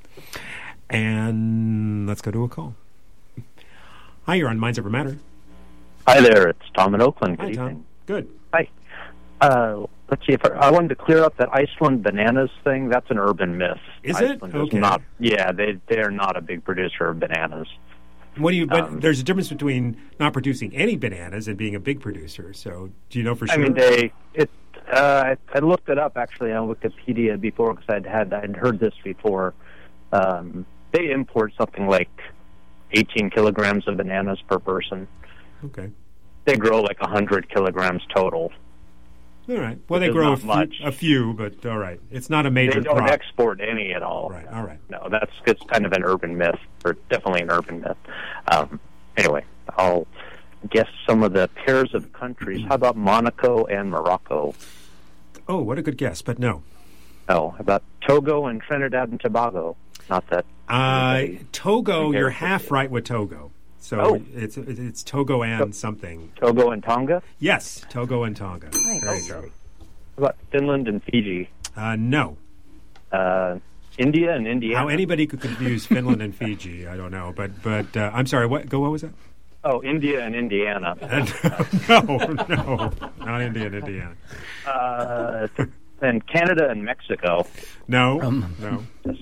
And let's go to a call. Hi, you're on Minds Over Matter. Hi there, it's Tom in Oakland. Good Hi, evening. Tom. Good. Hi. Uh, let's see if I, I wanted to clear up that Iceland bananas thing. That's an urban myth. Is it? Iceland Okay. Not, yeah, they they're not a big producer of bananas. What do you? But Um, there's a difference between not producing any bananas and being a big producer. So, do you know for sure? I mean, they it. Uh, I, I looked it up actually on Wikipedia before because I'd had I'd heard this before. Um, they import something like eighteen kilograms of bananas per person. Okay. They grow like one hundred kilograms total. All right. Well, they Which is grow a not few, much. a few, but all right. It's not a major They don't crop. export any at all. Right. All right. No, that's it's kind of an urban myth, or definitely an urban myth. Um, anyway, I'll guess some of the pairs of countries. How about Monaco and Morocco? Oh, what a good guess, but no. Oh, how about Togo and Trinidad and Tobago? Not that. Uh, Togo, Okay. you're half right with Togo. So Oh. it's it's Togo and something. Togo and Tonga? Yes, Togo and Tonga. Very Okay. good. How about Finland and Fiji? Uh, no. Uh, India and Indiana? How anybody could confuse Finland and Fiji, I don't know. But but uh, I'm sorry. What? Go. What was that? Oh, India and Indiana. no, no, not India and Indiana. Uh, and Canada and Mexico. No, Um, no.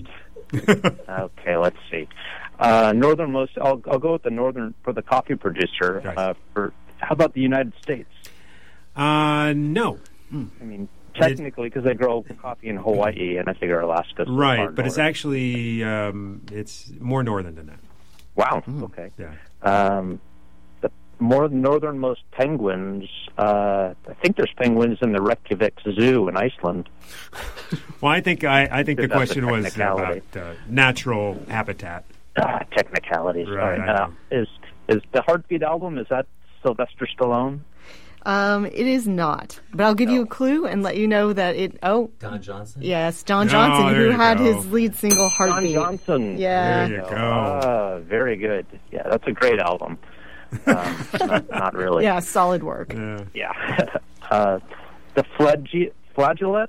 Okay, let's see. Uh, northernmost. I'll I'll go with the northern for the coffee producer. Right. Uh, for how about the United States? Uh, no. I mean, technically, because they grow coffee in Hawaii, and I figure Alaska's Right, far but it's north. actually um, it's more northern than that. Wow. Okay. Yeah. Um, the more northernmost penguins. Uh, I think there's penguins in the Reykjavik Zoo in Iceland. Well, I think I, I think the That's a question was technicality. about uh, natural habitat. Ah, technicalities. Right, All I Uh, know. is is the Heartbeat album? Is that Sylvester Stallone? Um, it is not, but I'll give you a clue and let you know that it. Oh, Don Johnson? yes, Don Oh, Johnson, there who you had go. his lead single Don "Heartbeat." Johnson. Yeah. There you go. Ah, very good. Yeah, that's a great album. Um, not, not really. Yeah, solid work. Yeah. Yeah. uh, the flaggi- flageolet?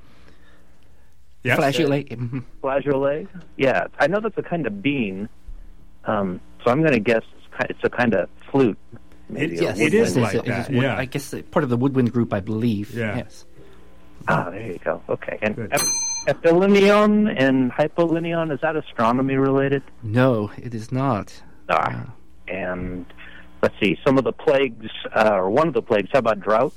Yes. Flageolate. Mhm. Flageolet? Yeah, I know that's a kind of bean. Um, so I'm going to guess it's, ki- it's a kind of flute. Maybe It- a yes, it is woodwind. like It is that, wood- yeah. I guess uh, part of the woodwind group, I believe. Yeah. Yes. Ah, there you go. Okay. And Good. ep- epilinion and hypolinion, is that astronomy related? No, it is not. Ah, and let's see, some of the plagues, uh, or one of the plagues, how about drought?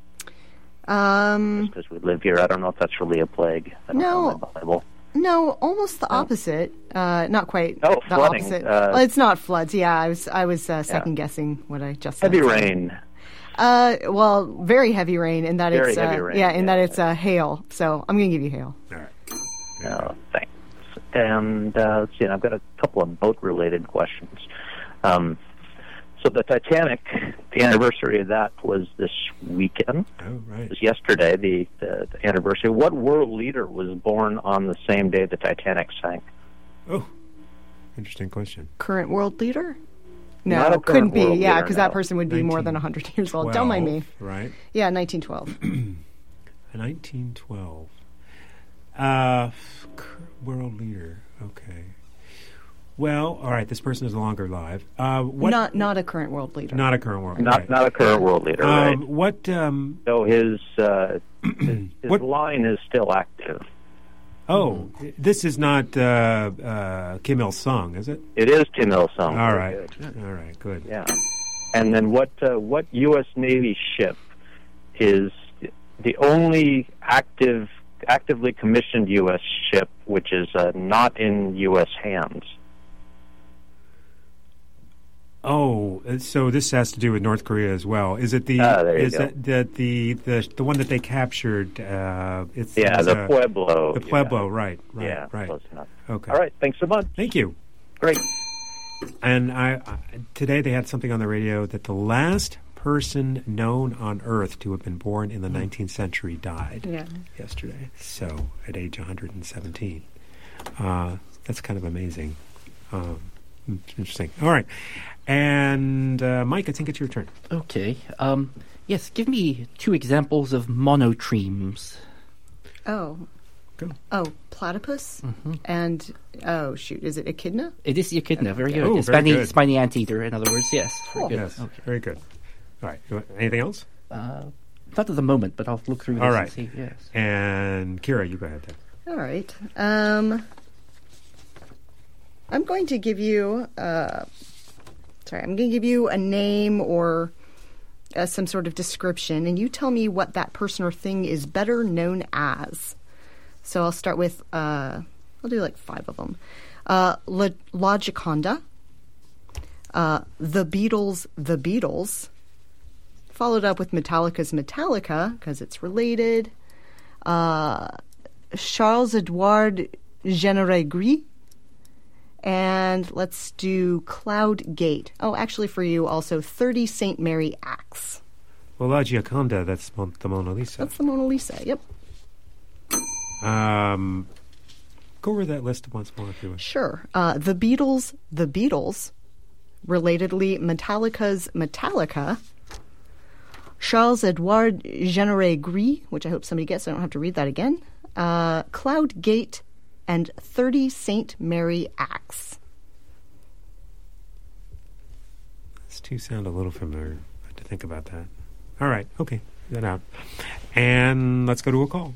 Um, Because we live here, I don't know if that's really a plague. I don't No. know my Bible. no, almost the opposite. Uh, not quite Oh, the flooding. opposite. Uh, well, it's not floods. Yeah, I was I was uh, second guessing what I just said. Heavy rain. Uh, well, very heavy rain, in that Very it's heavy uh, rain, yeah, in yeah. that it's uh, hail. So I'm going to give you hail. All right. Oh, thanks. And uh, let's see, I've got a couple of boat-related questions. Um, so the Titanic, the anniversary of that was this weekend. Oh, right. It was yesterday, the, the, the anniversary. What world leader was born on the same day the Titanic sank? Oh, interesting question. Current world leader? Not a No, current couldn't be. world Yeah, leader, because no. that person would be more than one hundred years old. Don't mind me. Right. Yeah, nineteen twelve. nineteen twelve. Uh, cur- world leader. Okay. Well, all right. This person is no longer alive. Uh, what? Not not a current world leader. Not a current world. Not right. not a current world leader, Um, right? What? Um, So his uh, his, his What- line is still active. oh, this is not uh, uh, Kim Il Sung, is it? It is Kim Il Sung. All Very right. good. All right. Good. Yeah. And then what uh, what U S Navy ship is the only active actively commissioned U S ship which is uh, not in U S hands? Oh, uh, so this has to do with North Korea as well. Is it the? Ah, there you is go. it the, the the the one that they captured? Uh, it's Yeah, it's, the uh, Pueblo. The Pueblo, right? Right. Yeah, Right. close enough. Okay. All right, thanks so much. Thank you. Great. And I, I today they had something on the radio that the last person known on Earth to have been born in the nineteenth century died Yeah. yesterday. So at age one hundred seventeen, uh, that's kind of amazing. Um, interesting. All right, and uh, Mike, I think it's your turn. Okay. Um, yes, give me two examples of monotremes. Oh. Go. Oh, platypus Mm-hmm. and oh shoot, is it echidna? It is the echidna. Very good. Oh, It's very spiny, good. spiny anteater, in other words. Yes. Very good. Yes, Okay. very good. All right. You want- Anything else? Uh, not at the moment, but I'll look through this All and right. see. Yes. And Kira, you go ahead. Then. All right. Um, I'm going to give you. Uh, sorry, I'm going to give you a name or uh, some sort of description, and you tell me what that person or thing is better known as. So I'll start with. Uh, I'll do like five of them. Uh, La- La Gioconda, Uh, the Beatles, The Beatles. Followed up with Metallica's Metallica, because it's related. Uh, Charles-Edouard Jeanneret-Gris. And let's do Cloud Gate. Oh, actually for you also, thirty Saint Mary Acts. Well, La Gioconda, that's Mon- the Mona Lisa. That's the Mona Lisa, yep. Um, go over that list once more if you would. Sure. Uh, the Beatles, The Beatles. Relatedly, Metallica's Metallica. Charles-Edouard Jeanneret-Gris, which I hope somebody gets, so I don't have to read that again. Uh, Cloud Gate, and thirty Saint Mary Acts. Those two sound a little familiar. I have to think about that. All right, okay, get that out. And let's go to a call.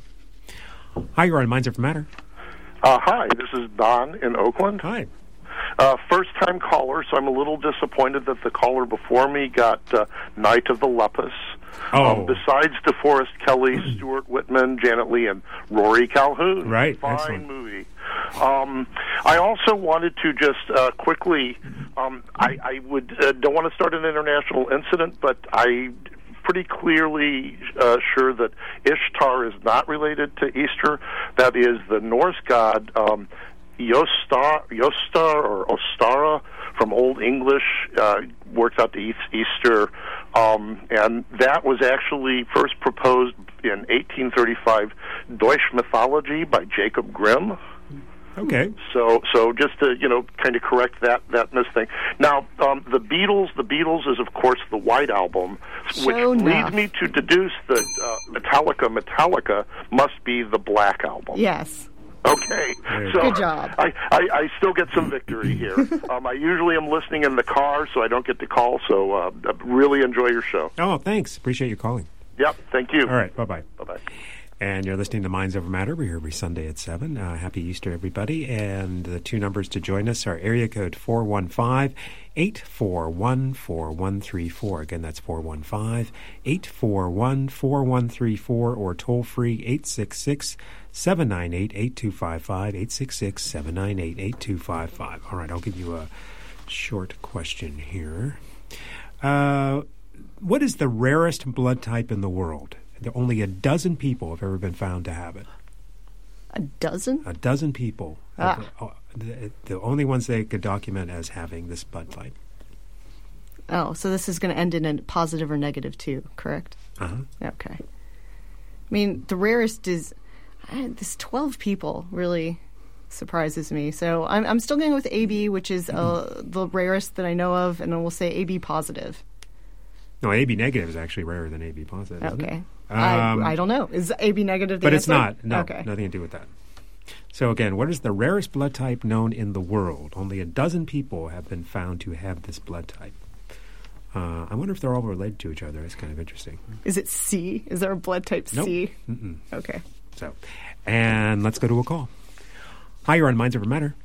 Hi, you're on Minds Over Matter. Uh, hi, this is Don in Oakland. Hi. Uh, first-time caller, so I'm a little disappointed that the caller before me got uh, Night of the Lepus. Oh. Um, besides DeForest Kelley, Stuart Whitman, Janet Leigh, and Rory Calhoun. Right, Fine excellent. movie. Um, I also wanted to just uh, quickly, um, I, I would uh, don't want to start an international incident, but I pretty clearly uh, sure that Ishtar is not related to Easter. That is the Norse god um, Yostar, Yostar or Ostara from Old English, uh, works out to Easter, um, and that was actually first proposed in eighteen thirty-five Deutsche Mythology by Jacob Grimm. Okay. So, so just to you know, kind of correct that that misthing. Now, um, the Beatles. The Beatles is of course the White Album, which Sure leads enough. me to deduce that uh, Metallica, Metallica must be the Black Album. Yes. Okay. So Good job. I, I, I still get some victory here. um, I usually am listening in the car, so I don't get to call. So uh, I really enjoy your show. Oh, thanks. Appreciate you calling. Yep. Thank you. All right. Bye bye. Bye bye. And you're listening to Minds Over Matter. We're here every Sunday at seven. Uh, happy Easter, everybody. And the two numbers to join us are area code four one five, eight four one, four one three four. Again, that's four one five, eight four one, four one three four, or toll free eight six six, seven nine eight, eight two five five, eight six six, seven nine eight, eight two five five. All right, I'll give you a short question here. Uh, what is the rarest blood type in the world? Only a dozen people have ever been found to have it. A dozen? A dozen people. Ah. Have, uh, the, the only ones they could document as having this blood type. Oh, so this is going to end in a positive or negative too, correct? Uh-huh. Okay. I mean, the rarest is I, this twelve people really surprises me. So I'm I'm still going with A B, which is uh, the rarest that I know of, and we'll say A B positive. No, A B negative is actually rarer than A B positive. Isn't Okay. it? I, Um, I don't know. Is A B negative the but answer? it's not. No, Okay. nothing to do with that. So again, what is the rarest blood type known in the world? Only a dozen people have been found to have this blood type. Uh, I wonder if they're all related to each other. It's kind of interesting. Is it C? Is there a blood type Nope. C? Mm-mm. Okay. So, and let's go to a call. Hi, you're on Minds Over Matter.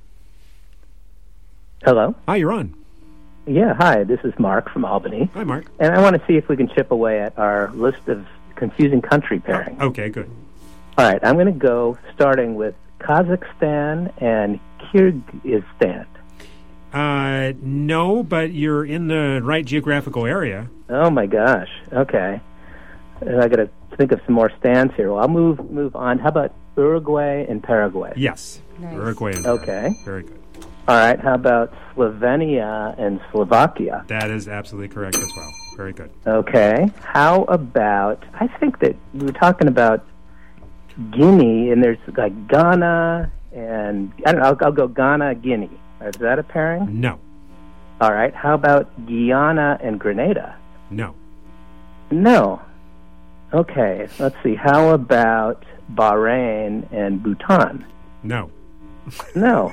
Hello. Hi, you're on. Yeah, hi. This is Mark from Albany. Hi, Mark. And I want to see if we can chip away at our list of confusing country pairings. Okay, good. All right, I'm going to go starting with Kazakhstan and Kyrgyzstan. Uh, no, but you're in the right geographical area. Oh my gosh. Okay. And I got to think of some more stands here. Well, I'll move move on. How about Uruguay and Paraguay? Yes. Nice. Uruguay. And Okay. Very good. All right. How about Slovenia and Slovakia? That is absolutely correct as well. Very good. Okay. How about, I think that we were talking about Guinea, and there's like Ghana and, I don't know, I'll, I'll go Ghana, Guinea. Is that a pairing? No. All right. How about Guyana and Grenada? No. No. Okay. Let's see. How about Bahrain and Bhutan? No. No.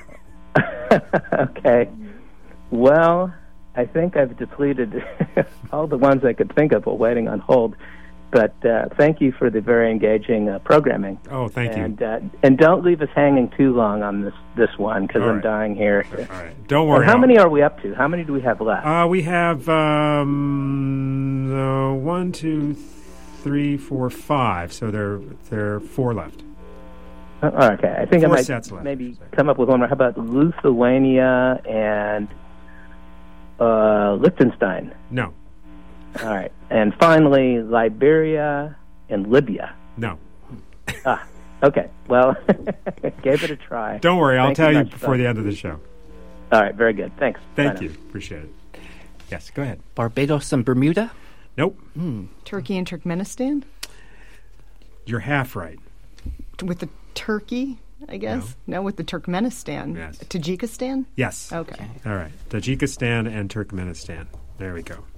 Okay. Well, I think I've depleted all the ones I could think of while waiting on hold. But uh, thank you for the very engaging uh, programming. Oh, thank and, you. Uh, and don't leave us hanging too long on this, this one, because All I'm right. dying here. All right. Don't worry. And how I'll- many are we up to? How many do we have left? Uh, we have um, uh, one, two, three, four, five. So there, there are four left. Uh, okay, I think Four I might sets left, maybe come up with one more. How about Lithuania and Uh, Liechtenstein. No. All right. And finally, Liberia and Libya. No. Ah, okay. Well, gave it a try. Don't worry, I'll Thank tell you much, before Doug. the end of the show. All right, very good. Thanks. Thank Bye you. now. Appreciate it. Yes, go ahead. Barbados and Bermuda? Nope. Hmm. Turkey and Turkmenistan? You're half right. With the Turkey, I guess? No, with the Turkmenistan. Yes. Tajikistan? Yes. Okay. All right. Tajikistan and Turkmenistan. There we go.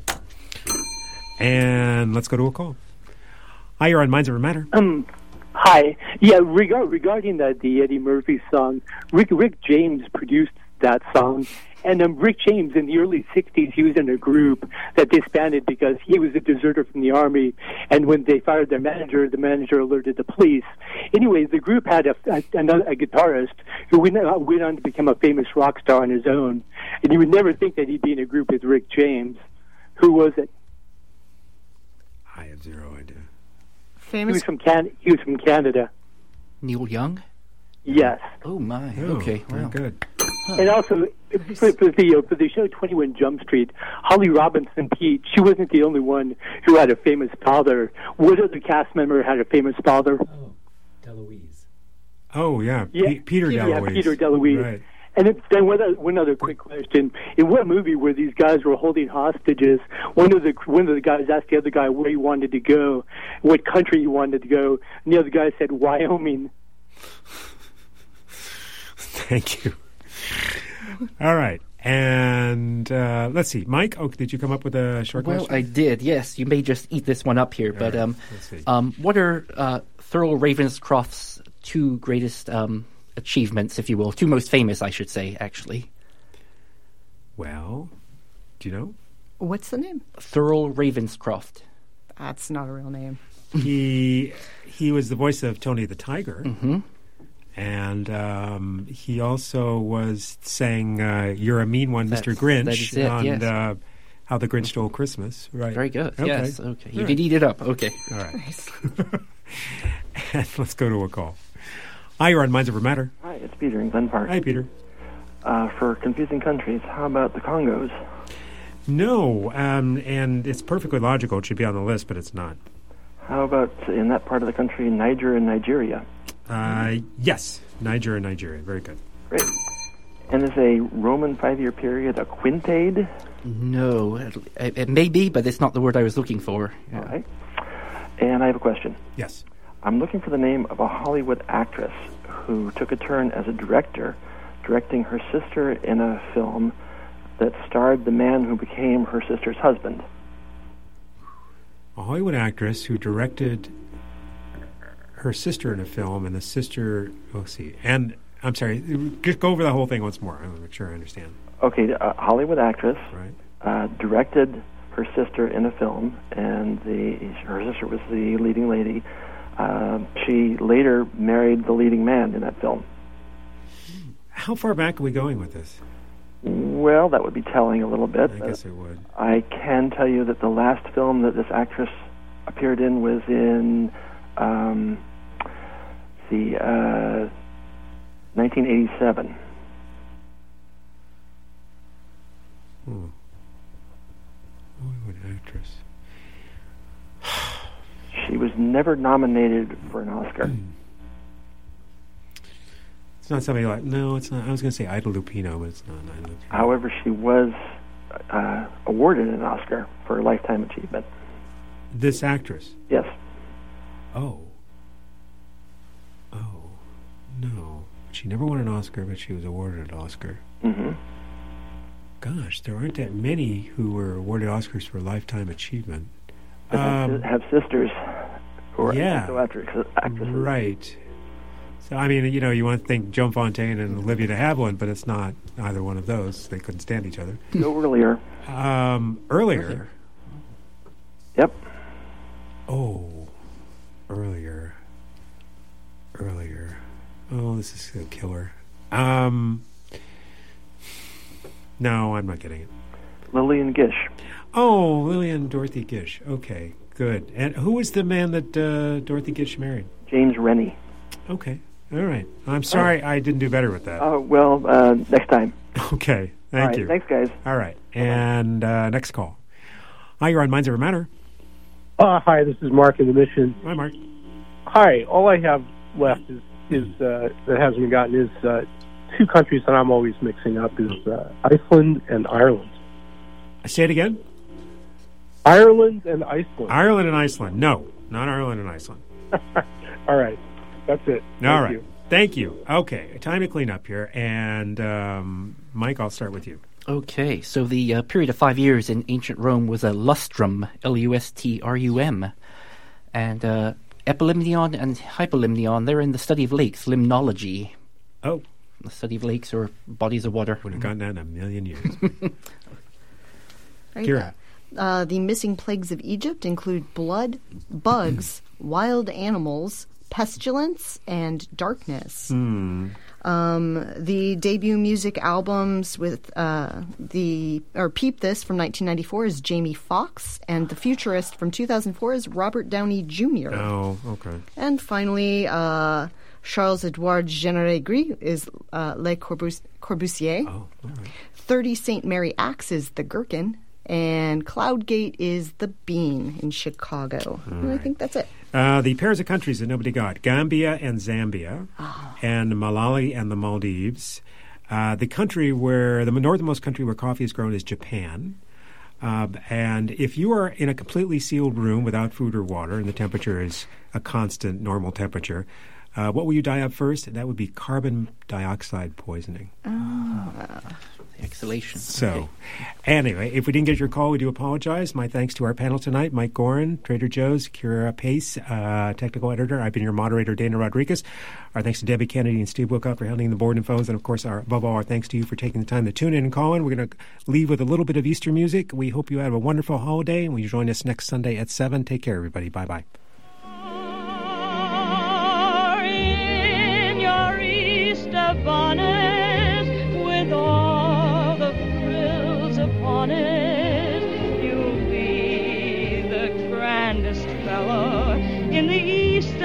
And let's go to a call. Hi, you're on Minds Over Matter. Um, hi. Yeah, regard, regarding the, the Eddie Murphy song, Rick Rick James produced that song. And um, Rick James, in the early sixties, he was in a group that disbanded because he was a deserter from the Army. And when they fired their manager, the manager alerted the police. Anyway, the group had a, a, another, a guitarist who went, uh, went on to become a famous rock star on his own. And you would never think that he'd be in a group with Rick James. Who was it? I have zero idea. He was from Can- He was from Canada. Neil Young? Yes. Oh, my. Oh, okay. very Wow. good. And also, for, for, the, uh, for the show twenty-one Jump Street, Holly Robinson Peete, she wasn't the only one who had a famous father. What other cast member had a famous father? Oh, Deloise. Oh, yeah. Yeah, Pe- Peter Peter, Deloise. Yeah, Peter Deloise. Right. And it, then one other, one other quick question: in what movie where these guys were holding hostages, one of the one of the guys asked the other guy where he wanted to go, what country he wanted to go, and the other guy said Wyoming. Thank you. All right. And uh, let's see. Mike, oh, did you come up with a short Well, question? I did, yes. You may just eat this one up here, but right. um, Let's see. um, what are uh, Thurl Ravenscroft's two greatest um, achievements, if you will? Two most famous, I should say, actually. Well, do you know? What's the name? Thurl Ravenscroft. That's not a real name. He he was the voice of Tony the Tiger. Mm-hmm. And um, he also was saying uh, "You're a Mean One, Mister That's- Grinch" that is it, on yes. uh, How the Grinch Stole Christmas. Right. Very good. Okay. Yes. Okay. You All did right. eat it up. Okay. All right. And let's go to a call. Hi, you're on Minds Over Matter. Hi, it's Peter in Glen Park. Hi, Peter. Uh, for confusing countries, how about the Congos? No, um, and it's perfectly logical. It should be on the list, but it's not. How about in that part of the country, Niger and Nigeria? Uh, yes, Niger and Nigeria. Very good. Great. And is a Roman five-year period a quintade? No, it, it may be, but it's not the word I was looking for. All right. And I have a question. Yes. I'm looking for the name of a Hollywood actress who took a turn as a director, directing her sister in a film that starred the man who became her sister's husband. A Hollywood actress who directed her sister in a film, and the sister, let's see, and I'm sorry, just go over the whole thing once more. I want to make sure I understand. Okay, a Hollywood actress Right. uh, directed her sister in a film, and the her sister was the leading lady. Uh, she later married the leading man in that film. How far back are we going with this? Well, that would be telling a little bit. I guess it would. I can tell you that the last film that this actress appeared in was in um, the uh, nineteen eighty-seven. Hmm. Hollywood actress. She was never nominated for an Oscar. It's not somebody like, no, it's not. I was going to say Ida Lupino, but it's not Ida Lupino. However, she was uh, awarded an Oscar for Lifetime Achievement. This actress? Yes. Oh. Oh. No. She never won an Oscar, but she was awarded an Oscar. Mm-hmm. Gosh, there aren't that many who were awarded Oscars for Lifetime Achievement. But Um, have sisters who are yeah. also actresses. actresses. Right. So, I mean, you know, you want to think Joan Fontaine and Olivia de Havilland, but it's not either one of those. They couldn't stand each other. Go earlier. Um, earlier. Earlier. Yep. Oh, earlier. Earlier. Oh, this is a killer. Um, no, I'm not getting it. Lillian Gish. Oh, Lillian Dorothy Gish. Okay, good. And who was the man that uh, Dorothy Gish married? James Rennie. Okay, all right. I'm sorry I didn't do better with that. Oh, well, uh, next time. Okay, Thank All right, you. Thanks, guys. All right. And uh, next call. Hi, you're on Minds Over Matter. Uh, hi, this is Mark in the Mission. Hi, Mark. Hi. All I have left is, is uh, that hasn't been gotten is uh, two countries that I'm always mixing up is uh, Iceland and Ireland. Say it again. Ireland and Iceland. Ireland and Iceland. No, not Ireland and Iceland. All right. That's it. All Thank right. you. Thank you. Okay, time to clean up here. And um, Mike, I'll start with you. Okay, so the uh, period of five years in ancient Rome was a lustrum, L U S T R U M. And uh, epilimnion and hypolimnion, they're in the study of lakes, limnology. Oh. The study of lakes or bodies of water. Would have gotten that in a million years. Right. Kira. Uh, the missing plagues of Egypt include blood, bugs, wild animals, pestilence, and darkness. Hmm. Um, the debut music albums with uh, the or Peep This from nineteen ninety-four is Jamie Foxx, and The Futurist from two thousand four is Robert Downey Junior Oh, okay. And finally, uh, Charles-Edouard Généré-Gris is uh, Le Corbus- Corbusier. Oh, all right. thirty Saint Mary Axe is The Gherkin. And Cloudgate is The Bean in Chicago. And I think that's it. Uh, the pairs of countries that nobody got, Gambia and Zambia, oh. and Malawi and the Maldives. Uh, the country where, the northernmost country where coffee is grown is Japan. Uh, and if you are in a completely sealed room without food or water, and the temperature is a constant normal temperature, uh, what will you die of first? That would be carbon dioxide poisoning. Oh. Exhalation. So, okay. Anyway, if we didn't get your call, we do apologize. My thanks to our panel tonight, Mike Gorin, Trader Joe's, Kira Pace, uh, technical editor. I've been your moderator, Dana Rodriguez. Our thanks to Debbie Kennedy and Steve Wilcott for handling the board and phones. And, of course, our, above all, our thanks to you for taking the time to tune in and call in. We're going to leave with a little bit of Easter music. We hope you have a wonderful holiday, and will you join us next Sunday at seven. Take care, everybody. Bye-bye. In your Easter bonnet with all upon it, you'll be the grandest fellow in the Easter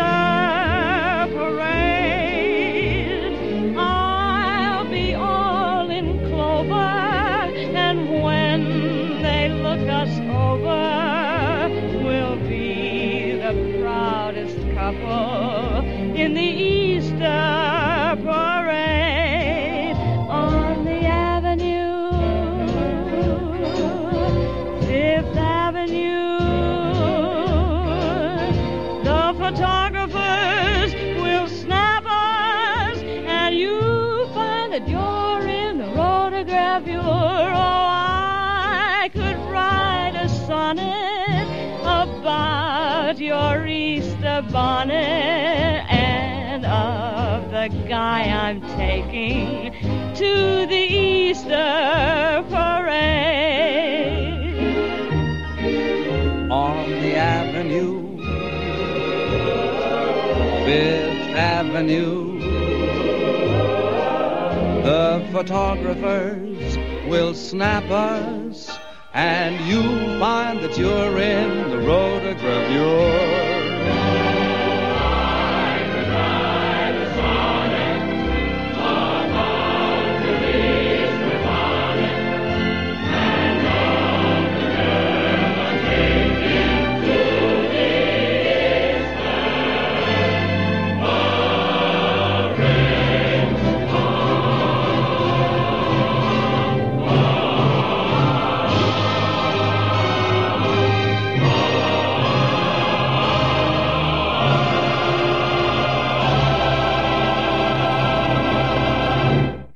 parade. I'll be all in clover, and when they look us over, we'll be the proudest couple in the Easter parade. On the avenue, Fifth Avenue, the photographers will snap us, and you'll find that you're in the photograph bureau. Oh, I could write a sonnet about your Easter bonnet and of the guy I'm taking to the Easter parade. On the avenue, Fifth Avenue, the photographers will snap us, and you'll find that you're in the photograph bureau.